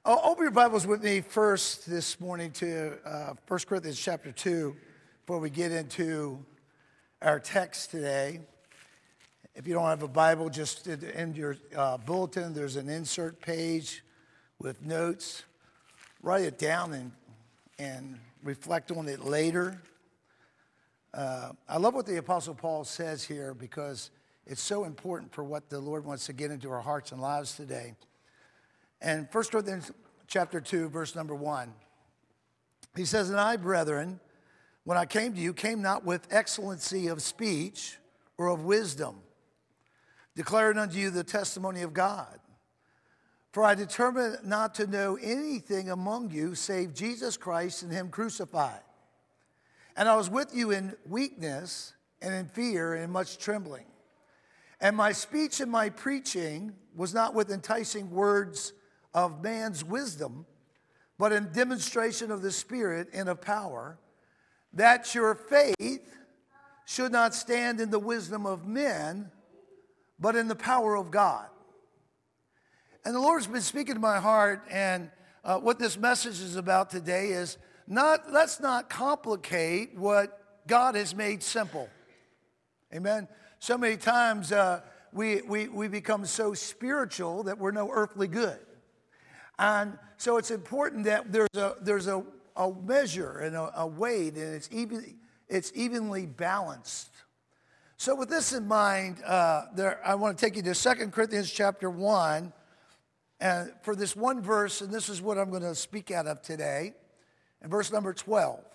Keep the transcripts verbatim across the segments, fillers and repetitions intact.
Oh, open your Bibles with me first this morning to uh, First Corinthians chapter two before we get into our text today. If you don't have a Bible, just in your uh, bulletin, there's an insert page with notes. Write it down and, and reflect on it later. Uh, I love what the Apostle Paul says here because it's so important for what the Lord wants to get into our hearts and lives today. And First Corinthians chapter two, verse number one, he says, "And I, brethren, when I came to you, came not with excellency of speech or of wisdom, declaring unto you the testimony of God. For I determined not to know anything among you save Jesus Christ and him crucified. And I was with you in weakness and in fear and in much trembling. And my speech and my preaching was not with enticing words of man's wisdom, but in demonstration of the Spirit and of power, that your faith should not stand in the wisdom of men, but in the power of God." And the Lord's been speaking to my heart, and uh, what this message is about today is not, let's not complicate what God has made simple. Amen. So many times uh, we, we, we become so spiritual that we're no earthly good. And so it's important that there's a there's a, a measure and a, a weight, and it's even it's evenly balanced. So with this in mind, uh, there I want to take you to Second Corinthians chapter one, and for this one verse, and this is what I'm going to speak out of today, in verse number twelve.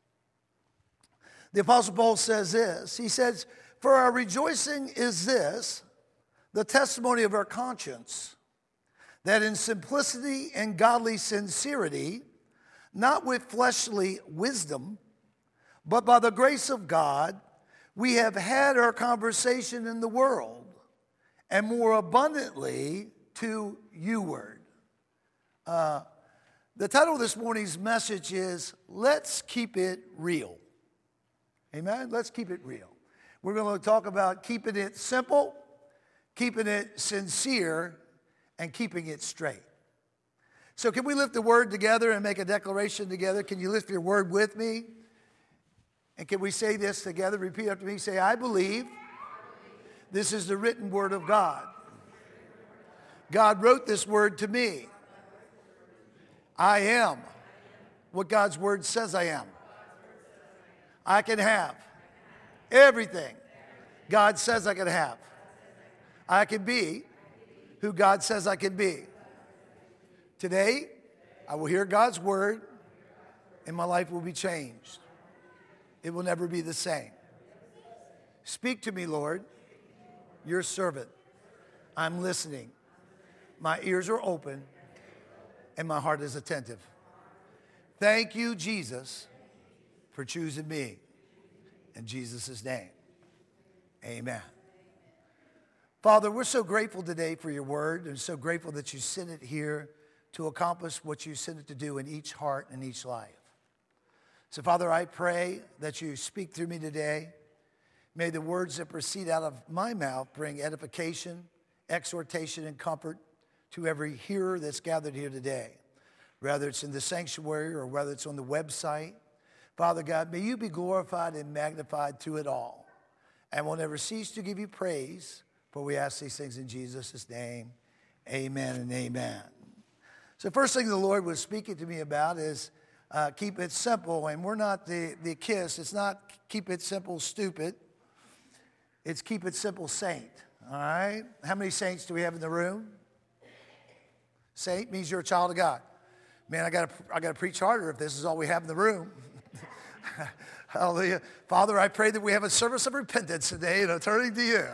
The Apostle Paul says this. He says, "For our rejoicing is this, the testimony of our conscience, that in simplicity and godly sincerity, not with fleshly wisdom, but by the grace of God, we have had our conversation in the world, and more abundantly to youward." Uh, the title of this morning's message is, "Let's Keep It Real." Amen? Let's keep it real. We're going to talk about keeping it simple, keeping it sincere, and keeping it straight. So can we lift the word together and make a declaration together? Can you lift your word with me? And can we say this together? Repeat after me. Say, "I believe this is the written word of God. God wrote this word to me. I am what God's word says I am. I can have everything God says I can have. I can be who God says I can be. Today, I will hear God's word, and my life will be changed. It will never be the same. Speak to me, Lord, your servant. I'm listening. My ears are open, and my heart is attentive. Thank you, Jesus, for choosing me. In Jesus' name, amen." Father, we're so grateful today for your word, and so grateful that you sent it here to accomplish what you sent it to do in each heart and each life. So, Father, I pray that you speak through me today. May the words that proceed out of my mouth bring edification, exhortation, and comfort to every hearer that's gathered here today, whether it's in the sanctuary or whether it's on the website. Father God, may you be glorified and magnified through it all, and we'll never cease to give you praise. For we ask these things in Jesus' name, amen and amen. So first thing the Lord was speaking to me about is uh, keep it simple. And we're not the, the KISS. It's not keep it simple, stupid. It's keep it simple, saint. All right? How many saints do we have in the room? Saint means you're a child of God. Man, I got I got to preach harder if this is all we have in the room. Hallelujah. Father, I pray that we have a service of repentance today and a turning to you.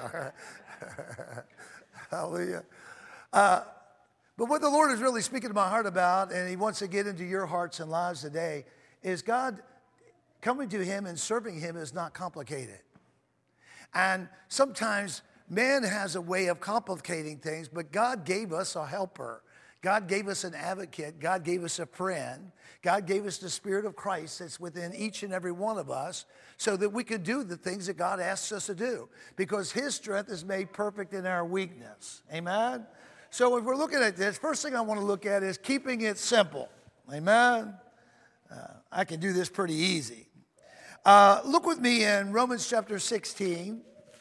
Hallelujah. Uh, but what the Lord is really speaking to my heart about, and he wants to get into your hearts and lives today, is God coming to him and serving him is not complicated. And sometimes man has a way of complicating things, but God gave us a helper. God gave us an advocate. God gave us a friend. God gave us the Spirit of Christ that's within each and every one of us so that we can do the things that God asks us to do, because his strength is made perfect in our weakness. Amen? So if we're looking at this, first thing I want to look at is keeping it simple. Amen? Uh, I can do this pretty easy. Uh, look with me in Romans chapter sixteen.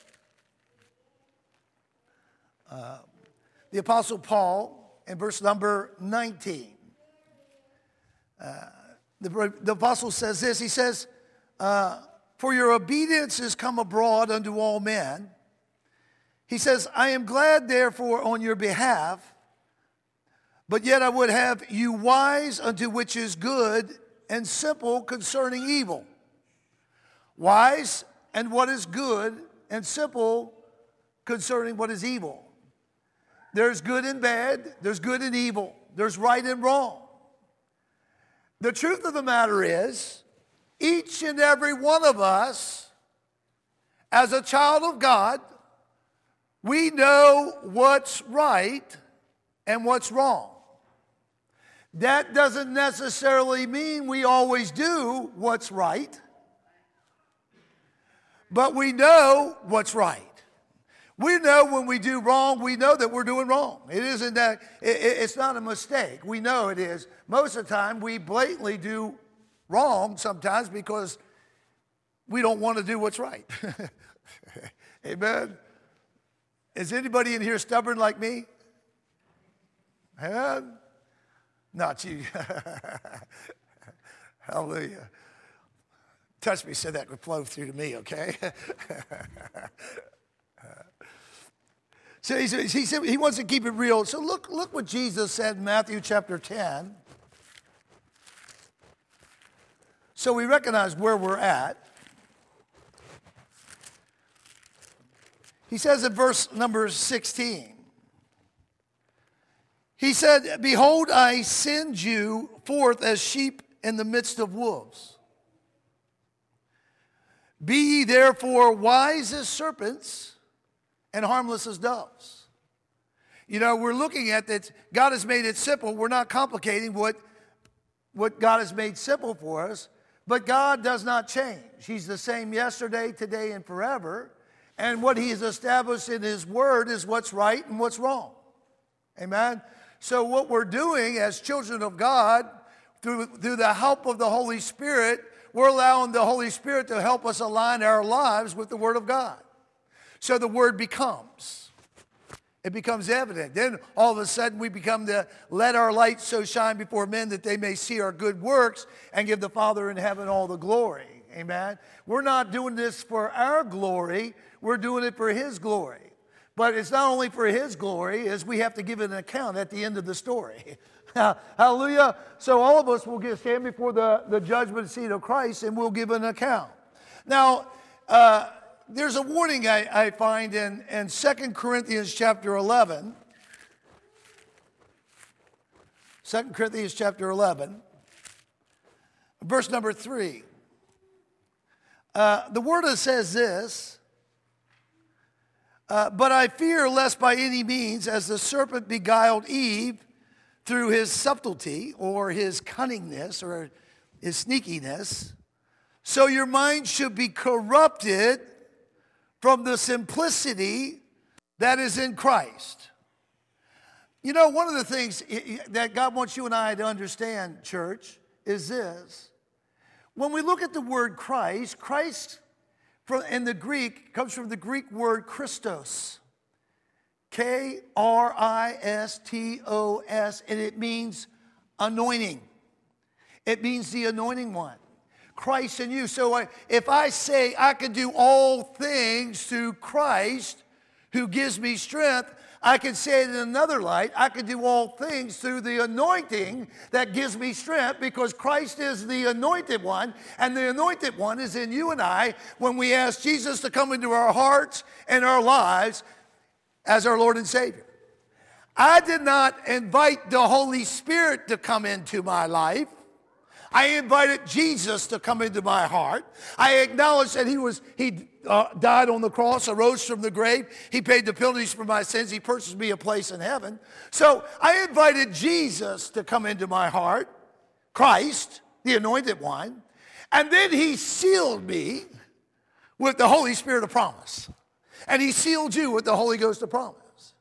Uh, the Apostle Paul in verse number nineteen. Uh, the, the Apostle says this. He says, uh, for your obedience is come abroad unto all men. He says, I am glad therefore on your behalf, but yet I would have you wise unto which is good and simple concerning evil. Wise and what is good and simple concerning what is evil. There's good and bad. There's good and evil. There's right and wrong. The truth of the matter is, each and every one of us, as a child of God, we know what's right and what's wrong. That doesn't necessarily mean we always do what's right, but we know what's right. We know when we do wrong, we know that we're doing wrong. It isn't that, it, it's not a mistake. We know it is. Most of the time, we blatantly do wrong sometimes because we don't want to do what's right. Amen. Is anybody in here stubborn like me? Amen? Not you. Hallelujah. Touch me so that could flow through to me, okay? So he, said, he said he wants to keep it real. So look, look what Jesus said in Matthew chapter ten. So we recognize where we're at. He says in verse number sixteen, he said, behold, I send you forth as sheep in the midst of wolves. Be ye therefore wise as serpents and harmless as doves. You know, we're looking at that God has made it simple. We're not complicating what, what God has made simple for us, but God does not change. He's the same yesterday, today, and forever. And what he has established in his word is what's right and what's wrong. Amen? So what we're doing as children of God, through, through the help of the Holy Spirit, we're allowing the Holy Spirit to help us align our lives with the word of God. So the word becomes. It becomes evident. Then all of a sudden we become the, let our light so shine before men that they may see our good works and give the Father in heaven all the glory. Amen? We're not doing this for our glory. We're doing it for his glory. But it's not only for his glory, as we have to give an account at the end of the story. Hallelujah. So all of us will get, stand before the, the judgment seat of Christ and we'll give an account. Now, uh, there's a warning I, I find in, in Second Corinthians chapter eleven. Second Corinthians chapter eleven, verse number three. Uh, the word says this, uh, but I fear lest by any means, as the serpent beguiled Eve through his subtlety or his cunningness or his sneakiness, so your mind should be corrupted from the simplicity that is in Christ. You know, one of the things that God wants you and I to understand, church, is this. When we look at the word Christ, Christ in the Greek comes from the Greek word Christos. K R I S T O S, and it means anointing. It means the anointing one. Christ in you. So I, if I say I can do all things through Christ who gives me strength, I can say it in another light. I can do all things through the anointing that gives me strength because Christ is the anointed one, and the anointed one is in you and I when we ask Jesus to come into our hearts and our lives as our Lord and Savior. I did not invite the Holy Spirit to come into my life. I invited Jesus to come into my heart. I acknowledged that he was he uh, died on the cross, arose from the grave. He paid the penalties for my sins. He purchased me a place in heaven. So I invited Jesus to come into my heart, Christ, the anointed one. And then he sealed me with the Holy Spirit of promise. And he sealed you with the Holy Ghost of promise.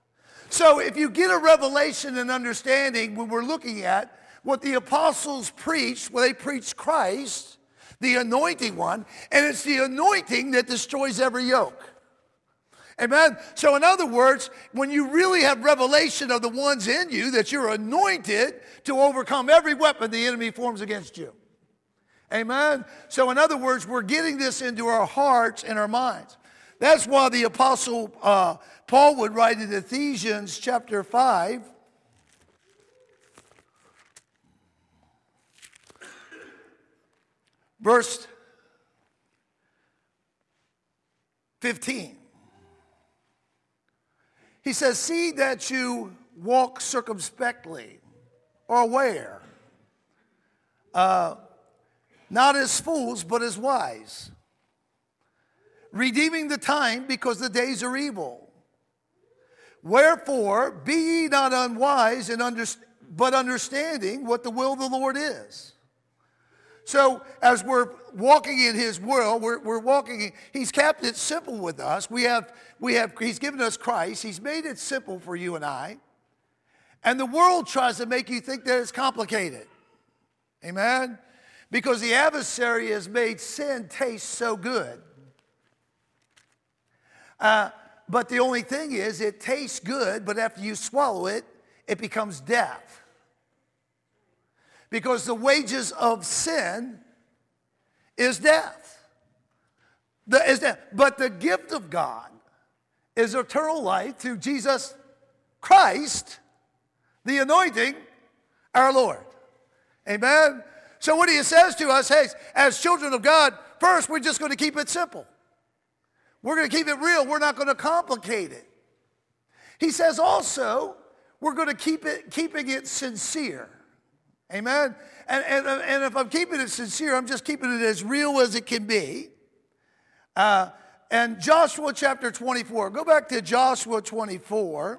So if you get a revelation and understanding when we're looking at what the apostles preached, well, they preached Christ, the anointing one, and it's the anointing that destroys every yoke. Amen? So in other words, when you really have revelation of the ones in you, that you're anointed to overcome every weapon the enemy forms against you. Amen? So in other words, we're getting this into our hearts and our minds. That's why the apostle uh, Paul would write in Ephesians chapter five, verse fifteen. He says, see that you walk circumspectly or aware, uh, not as fools, but as wise, redeeming the time because the days are evil. Wherefore, be ye not unwise, and under, but understanding what the will of the Lord is. So as we're walking in his world, we're, we're walking, in, he's kept it simple with us. We have, we have, he's given us Christ. He's made it simple for you and I. And the world tries to make you think that it's complicated. Amen? Because the adversary has made sin taste so good. Uh, but the only thing is, it tastes good, but after you swallow it, it becomes death. Because the wages of sin is death. The, is death. But the gift of God is eternal life through Jesus Christ, the anointing, our Lord. Amen? So what he says to us, hey, as children of God, first we're just going to keep it simple. We're going to keep it real. We're not going to complicate it. He says also, we're going to keep it, keeping it sincere. Amen? And, and, and if I'm keeping it sincere, I'm just keeping it as real as it can be. Uh, and Joshua chapter twenty-four. Go back to Joshua twenty-four.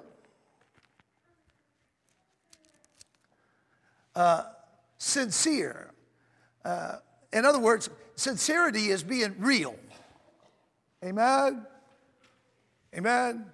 Uh, sincere. Uh, in other words, sincerity is being real. Amen? Amen?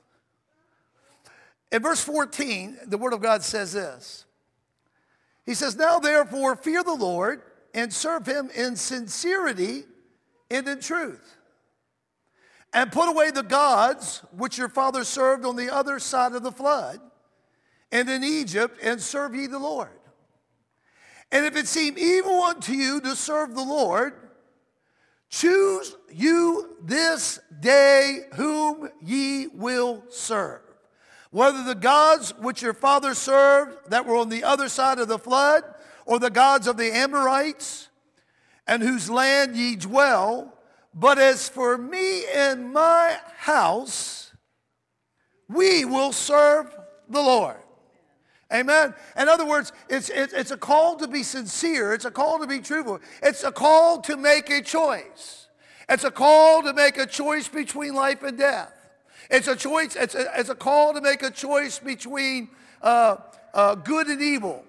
In verse fourteen, the Word of God says this. He says, now therefore fear the Lord and serve him in sincerity and in truth. And put away the gods which your fathers served on the other side of the flood and in Egypt, and serve ye the Lord. And if it seem evil unto you to serve the Lord, choose you this day whom ye will serve. Whether the gods which your fathers served that were on the other side of the flood, or the gods of the Amorites, and whose land ye dwell. But as for me and my house, we will serve the Lord. Amen. In other words, it's, it's, it's a call to be sincere. It's a call to be truthful. It's a call to make a choice. It's a call to make a choice between life and death. It's a choice. It's a, it's a call to make a choice between uh, uh, good and evil,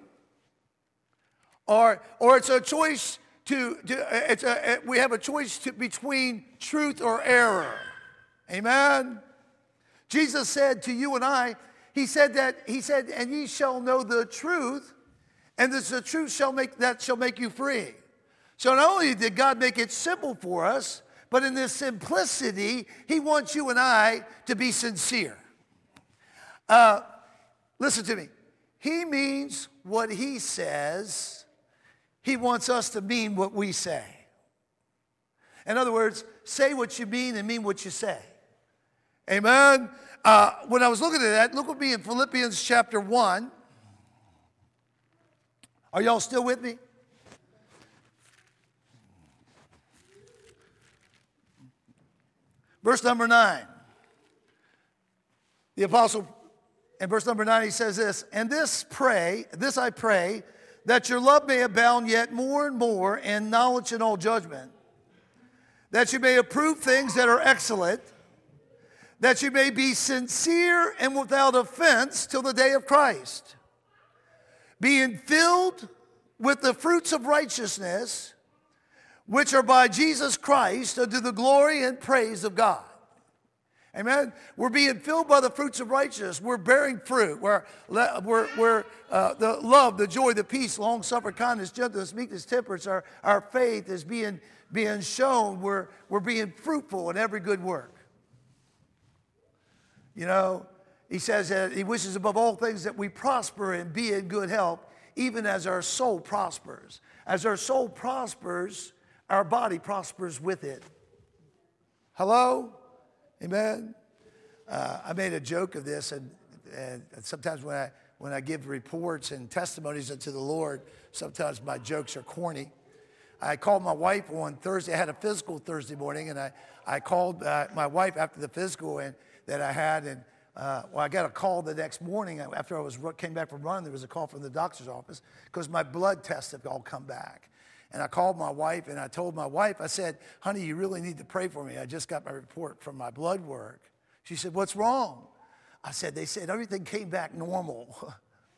or or it's a choice to. to it's a we have a choice to, between truth or error. Amen. Jesus said to you and I. He said that. He said, "And ye shall know the truth, and this the truth shall make that shall make you free." So not only did God make it simple for us, but in this simplicity, he wants you and I to be sincere. Uh, listen to me. He means what he says. He wants us to mean what we say. In other words, say what you mean and mean what you say. Amen? Uh, when I was looking at that, look with me in Philippians chapter one. Are y'all still with me? Verse number nine. The apostle, in verse number nine, he says this, and this pray, this I pray, that your love may abound yet more and more in knowledge and all judgment, that you may approve things that are excellent, that you may be sincere and without offense till the day of Christ, being filled with the fruits of righteousness, which are by Jesus Christ unto the glory and praise of God. Amen? We're being filled by the fruits of righteousness. We're bearing fruit. We're, we're, we're uh, the love, the joy, the peace, long-suffering, kindness, gentleness, meekness, temperance. Our, our faith is being, being shown. We're, we're being fruitful in every good work. You know, he says that he wishes above all things that we prosper and be in good health, even as our soul prospers. As our soul prospers, our body prospers with it. Hello? Amen? Uh, I made a joke of this, and, and sometimes when I, when I give reports and testimonies unto the Lord, sometimes my jokes are corny. I called my wife on Thursday. I had a physical Thursday morning, and I, I called uh, my wife after the physical and that I had, and uh, well, I got a call the next morning after I was came back from running. There was a call from the doctor's office because my blood tests have all come back. And I called my wife, and I told my wife, I said, honey, you really need to pray for me. I just got my report from my blood work. She said, what's wrong? I said, they said everything came back normal.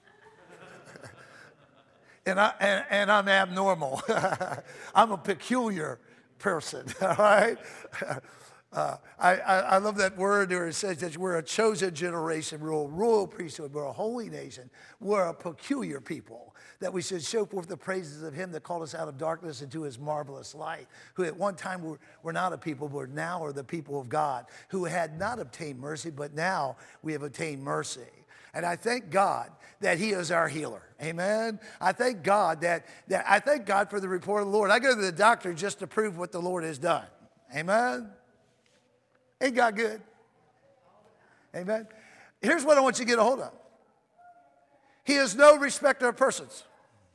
and, I, and, and I'm abnormal. I'm a peculiar person, all right? Uh, I, I, I love that word where it says that we're a chosen generation, we're a royal priesthood, we're a holy nation, we're a peculiar people, that we should show forth the praises of him that called us out of darkness into his marvelous light, who at one time were, were not a people, but now are the people of God, who had not obtained mercy, but now we have obtained mercy. And I thank God that he is our healer. Amen. I thank God that, that I thank God for the report of the Lord. I go to the doctor just to prove what the Lord has done. Amen. Ain't God good? Amen. Here's what I want you to get a hold of. He is no respecter of persons.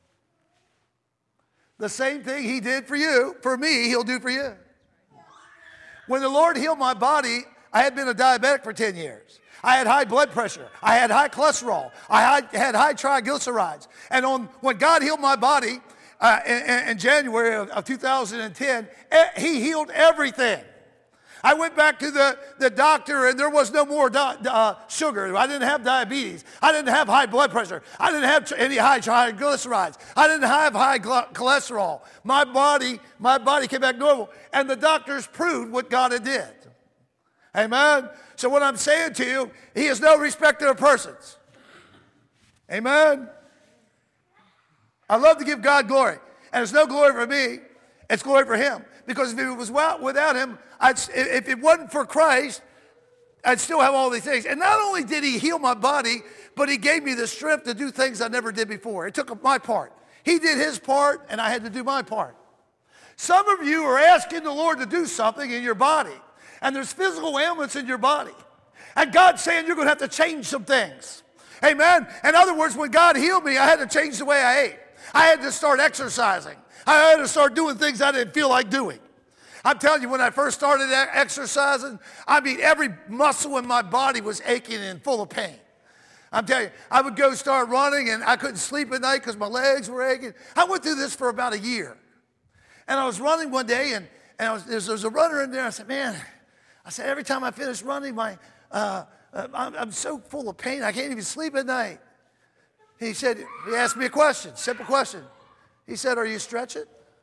The same thing he did for you, for me, he'll do for you. When the Lord healed my body, I had been a diabetic for ten years. I had high blood pressure. I had high cholesterol. I had, had high triglycerides. And on, when God healed my body uh, in, in January of, of two thousand ten, he healed everything. I went back to the, the doctor, and there was no more di- uh, sugar. I didn't have diabetes. I didn't have high blood pressure. I didn't have any high triglycerides. I didn't have high gl- cholesterol. My body, my body came back normal, and the doctors proved what God had did. Amen? So what I'm saying to you, he is no respecter of persons. Amen? I love to give God glory, and it's no glory for me. It's glory for him. Because if it was without him, I'd, if it wasn't for Christ, I'd still have all these things. And not only did he heal my body, but he gave me the strength to do things I never did before. It took my part. He did his part, and I had to do my part. Some of you are asking the Lord to do something in your body, and there's physical ailments in your body. And God's saying you're going to have to change some things. Amen? In other words, when God healed me, I had to change the way I ate. I had to start exercising. I had to start doing things I didn't feel like doing. I'm telling you, when I first started exercising, I mean, every muscle in my body was aching and full of pain. I'm telling you, I would go start running, and I couldn't sleep at night because my legs were aching. I went through this for about a year. And I was running one day, and, and I was, there was a runner in there. I said, man, I said, every time I finish running, my, uh, uh, I'm, I'm so full of pain, I can't even sleep at night. He said, he asked me a question, simple question. He said, are you stretching?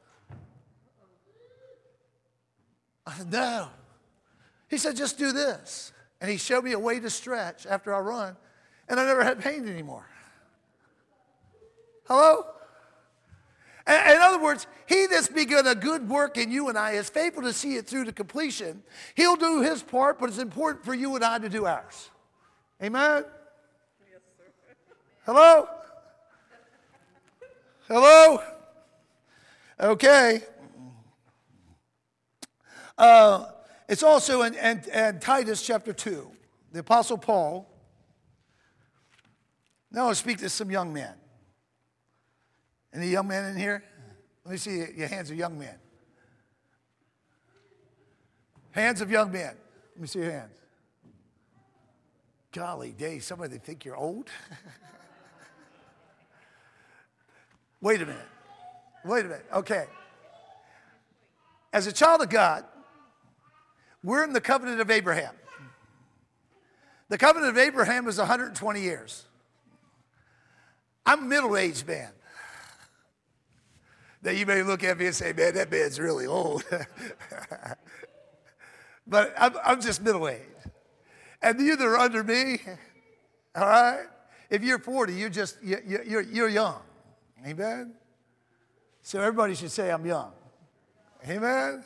I said, no. He said, just do this. And he showed me a way to stretch after I run, and I never had pain anymore. Hello? In other words, he that's begun a good work in you and I is faithful to see it through to completion. He'll do his part, but it's important for you and I to do ours. Amen? Yes, sir. Hello? Hello? Okay. Uh, it's also in, in, in Titus chapter two. The Apostle Paul. Now I'll speak to some young men. Any young men in here? Let me see your hands of young men. Hands of young men. Let me see your hands. Golly day, somebody think you're old? Wait a minute. Wait a minute. Okay. As a child of God, we're in the covenant of Abraham. The covenant of Abraham is one hundred twenty years. I'm a middle-aged man. Now you may look at me and say, man, that man's really old. But I'm, I'm just middle-aged. And you that are under me, all right? If you're forty, you're just, you're, you're, you're young. Amen? So everybody should say, I'm young. Amen?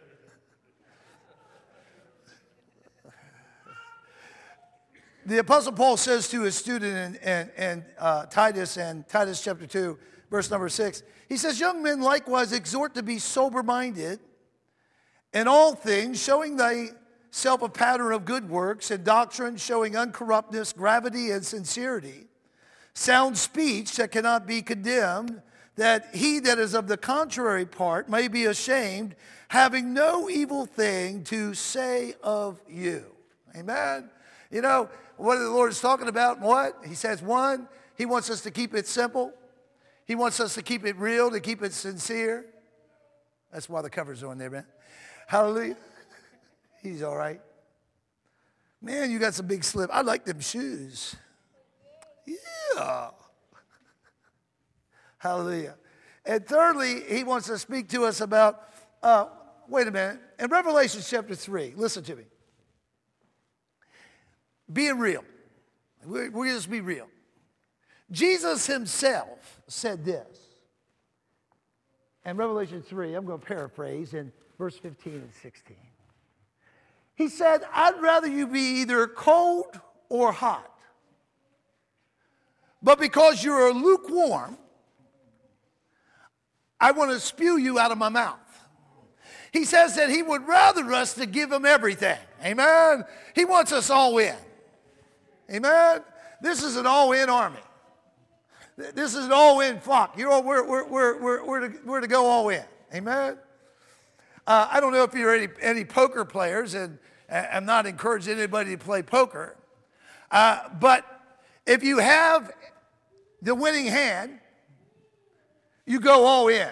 The Apostle Paul says to his student in, in, in uh, Titus, and Titus chapter two, verse number six, he says, young men likewise exhort to be sober-minded in all things, showing thyself a pattern of good works, and doctrine, showing uncorruptness, gravity, and sincerity, sound speech that cannot be condemned, that he that is of the contrary part may be ashamed, having no evil thing to say of you. Amen? You know, what the Lord is talking about, what? He says, one, he wants us to keep it simple. He wants us to keep it real, to keep it sincere. That's why the cover's on there, man. Hallelujah. He's all right. Man, you got some big slip. I like them shoes. Yeah. Hallelujah. And thirdly, he wants to speak to us about, uh, wait a minute, in Revelation chapter three, listen to me. Being real. We're, we're just be real. Jesus himself said this. In Revelation three, I'm going to paraphrase in verse fifteen and sixteen. He said, I'd rather you be either cold or hot. But because you're lukewarm, I want to spew you out of my mouth. He says that he would rather us to give him everything. Amen? He wants us all in. Amen? This is an all-in army. This is an all-in flock. You're all, we're, we're, we're, we're, we're, to, we're to go all in. Amen? Uh, I don't know if you're any, any poker players, and I'm not encouraging anybody to play poker. Uh, but if you have the winning hand, you go all in.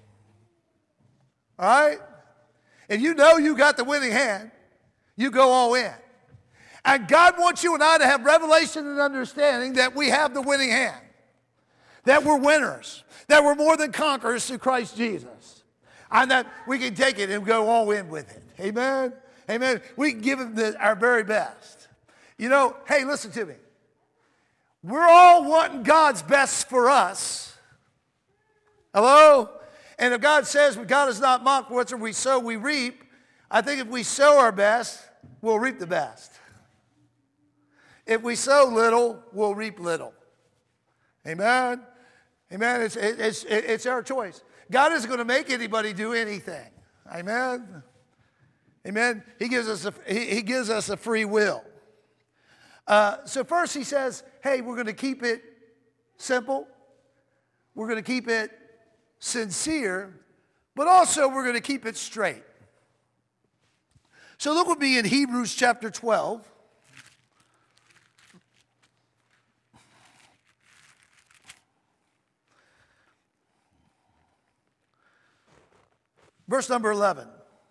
All right? If you know you got the winning hand, you go all in. And God wants you and I to have revelation and understanding that we have the winning hand, that we're winners, that we're more than conquerors through Christ Jesus, and that we can take it and go all in with it. Amen? Amen. We can give him the, our very best. You know, hey, listen to me. We're all wanting God's best for us. Hello? And if God says, God is not mocked, whatsoever we sow, we reap, I think if we sow our best, we'll reap the best. If we sow little, we'll reap little. Amen? Amen? It's, it's, it's our choice. God isn't going to make anybody do anything. Amen? Amen? He gives us a, he, he gives us a free will. Uh, so first he says, hey, we're going to keep it simple. We're going to keep it sincere. But also we're going to keep it straight. So look with me in Hebrews chapter twelve. Verse number eleven.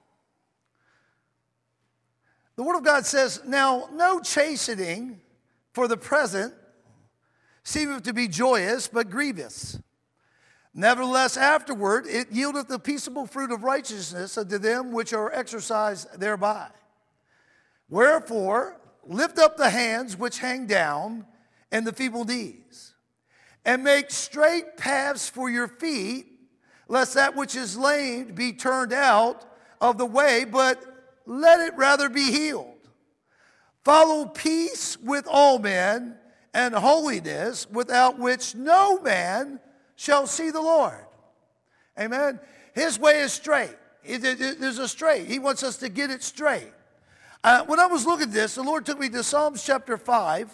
The Word of God says, now no chastening for the present seemeth to be joyous, but grievous. Nevertheless, afterward it yieldeth the peaceable fruit of righteousness unto them which are exercised thereby. Wherefore, lift up the hands which hang down, and the feeble knees, and make straight paths for your feet, lest that which is lame be turned out of the way, but let it rather be healed. Follow peace with all men, and holiness, without which no man shall see the Lord. Amen? His way is straight. It, it, it, there's a straight. He wants us to get it straight. Uh, when I was looking at this, the Lord took me to Psalms chapter five.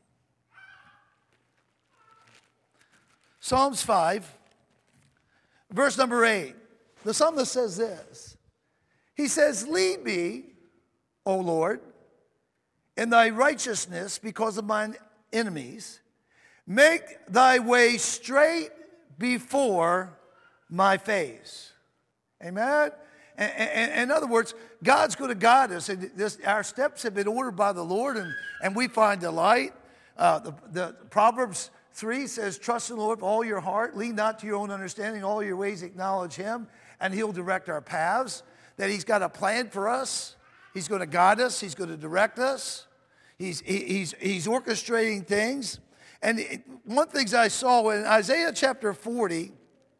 Psalms five, verse number eight. The psalmist says this. He says, lead me, O Lord, in thy righteousness because of mine enemies. Make thy way straight before my face. Amen? And, and, and in other words, God's going to guide us. And this, our steps have been ordered by the Lord, and, and we find delight. Uh, the, the Proverbs three says, trust in the Lord with all your heart. Lean not to your own understanding. All your ways acknowledge him, and he'll direct our paths. That he's got a plan for us. He's going to guide us. He's going to direct us. He's, he, he's, he's orchestrating things. And it, one of the things I saw in Isaiah chapter forty,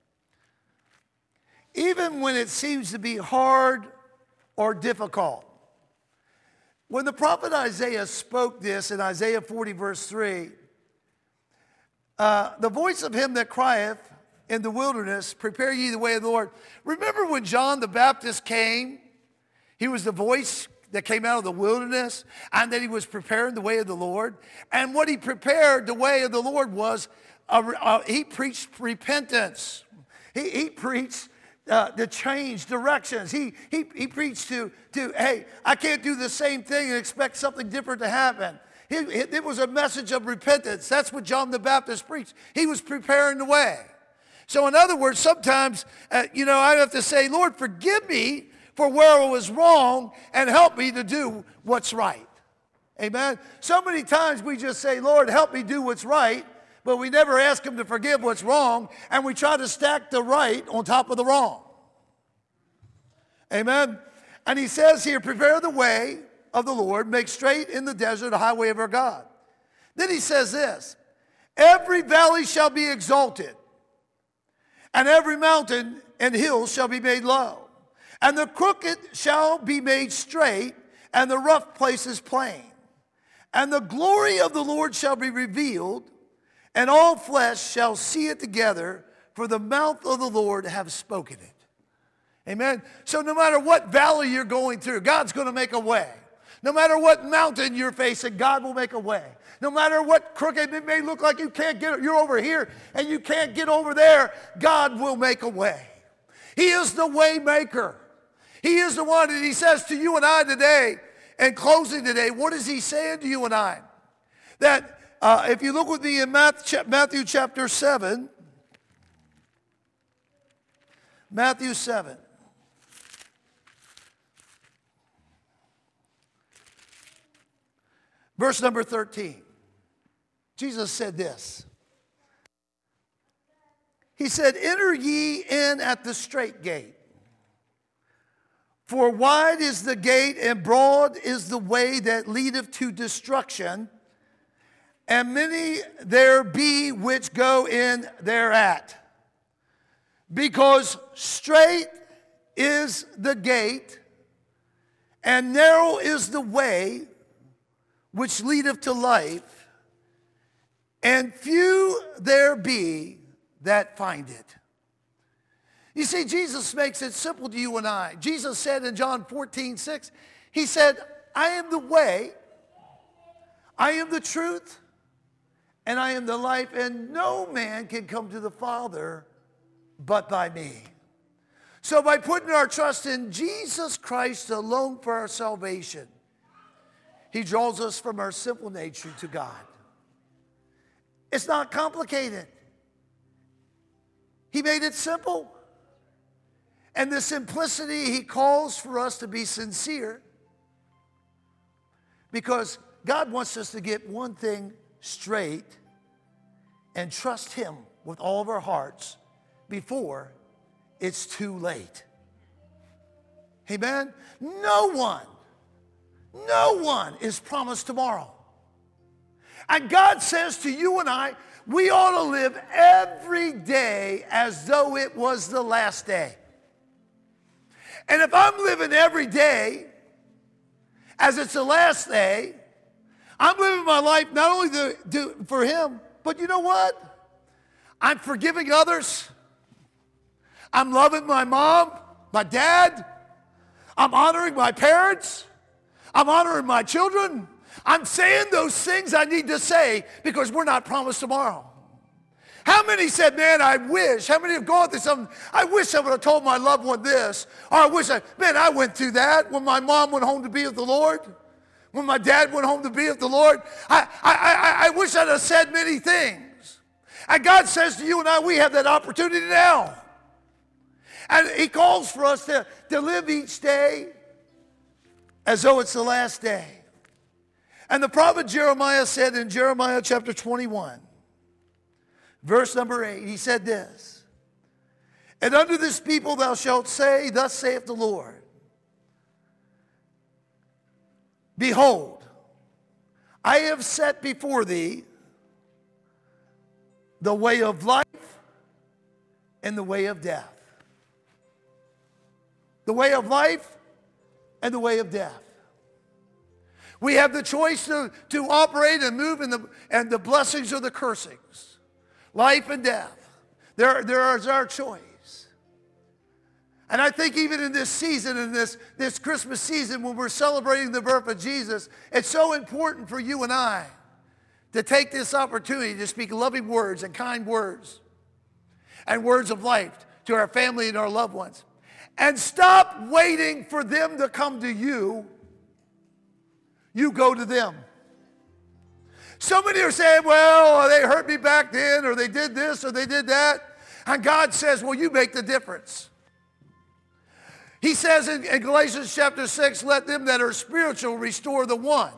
even when it seems to be hard or difficult, when the prophet Isaiah spoke this in Isaiah forty verse three, uh, the voice of him that crieth in the wilderness, prepare ye the way of the Lord. Remember when John the Baptist came, he was the voice that came out of the wilderness, and that he was preparing the way of the Lord. And what he prepared the way of the Lord was, uh, uh, he preached repentance. He, he preached uh, to change directions. He, he, he preached to, to, hey, I can't do the same thing and expect something different to happen. He, it was a message of repentance. That's what John the Baptist preached. He was preparing the way. So in other words, sometimes, uh, you know, I have to say, Lord, forgive me for where I was wrong and help me to do what's right. Amen? So many times we just say, Lord, help me do what's right, but we never ask him to forgive what's wrong, and we try to stack the right on top of the wrong. Amen? And he says here, prepare the way of the Lord, make straight in the desert a highway of our God. Then he says this, every valley shall be exalted, and every mountain and hill shall be made low. And the crooked shall be made straight, and the rough places plain. And the glory of the Lord shall be revealed, and all flesh shall see it together, for the mouth of the Lord have spoken it. Amen? So no matter what valley you're going through, God's going to make a way. No matter what mountain you're facing, God will make a way. No matter what crooked it may look like you can't get, you're over here and you can't get over there, God will make a way. He is the way maker. He is the one that he says to you and I today, and closing today, what is he saying to you and I? That uh, if you look with me in Matthew chapter seven, Matthew seven. Verse number thirteen. Jesus said this. He said, enter ye in at the strait gate. For wide is the gate, and broad is the way that leadeth to destruction, and many there be which go in thereat. Because strait is the gate, and narrow is the way which leadeth to life, and few there be that find it. You see, Jesus makes it simple to you and I. Jesus said in John fourteen six, he said, I am the way, I am the truth, and I am the life, and no man can come to the Father but by me. So by putting our trust in Jesus Christ alone for our salvation, he draws us from our simple nature to God. It's not complicated. He made it simple. And the simplicity, he calls for us to be sincere, because God wants us to get one thing straight and trust him with all of our hearts before it's too late. Amen? No one, no one is promised tomorrow. And God says to you and I, we ought to live every day as though it was the last day. And if I'm living every day as it's the last day, I'm living my life not only to, to, for him, but you know what? I'm forgiving others. I'm loving my mom, my dad. I'm honoring my parents. I'm honoring my children. I'm saying those things I need to say because we're not promised tomorrow. How many said, man, I wish, how many have gone through something, I wish I would have told my loved one this, or I wish I, man, I went through that when my mom went home to be with the Lord, when my dad went home to be with the Lord. I, I, I, I wish I'd have said many things. And God says to you and I, we have that opportunity now. And he calls for us to, to live each day as though it's the last day. And the prophet Jeremiah said in Jeremiah chapter twenty-one, verse number eight, he said this, and unto this people thou shalt say, thus saith the Lord, behold, I have set before thee the way of life and the way of death. The way of life and the way of death. We have the choice to, to operate and move in the, and the blessings or the cursings. Life and death. There, there is our choice. And I think even in this season, in this, this Christmas season, when we're celebrating the birth of Jesus, it's so important for you and I to take this opportunity to speak loving words and kind words and words of life to our family and our loved ones. And stop waiting for them to come to you. You go to them. So many are saying, well, they hurt me back then, or they did this, or they did that. And God says, well, you make the difference. He says in, in Galatians chapter six, let them that are spiritual restore the one.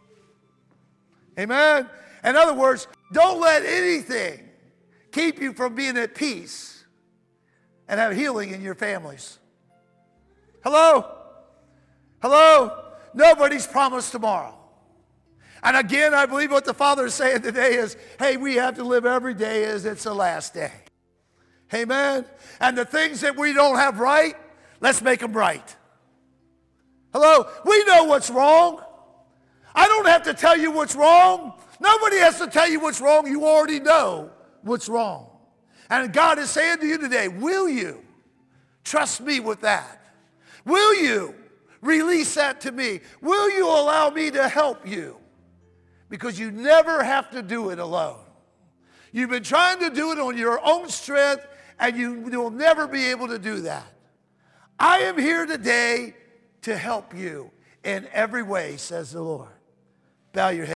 Amen? In other words, don't let anything keep you from being at peace and have healing in your families. Hello? Hello? Nobody's promised tomorrow. And again, I believe what the Father is saying today is, hey, we have to live every day as it's the last day. Amen? And the things that we don't have right, let's make them right. Hello? We know what's wrong. I don't have to tell you what's wrong. Nobody has to tell you what's wrong. You already know what's wrong. And God is saying to you today, will you trust me with that? Will you release that to me? Will you allow me to help you? Because you never have to do it alone. You've been trying to do it on your own strength, and you will never be able to do that. I am here today to help you in every way, says the Lord. Bow your head.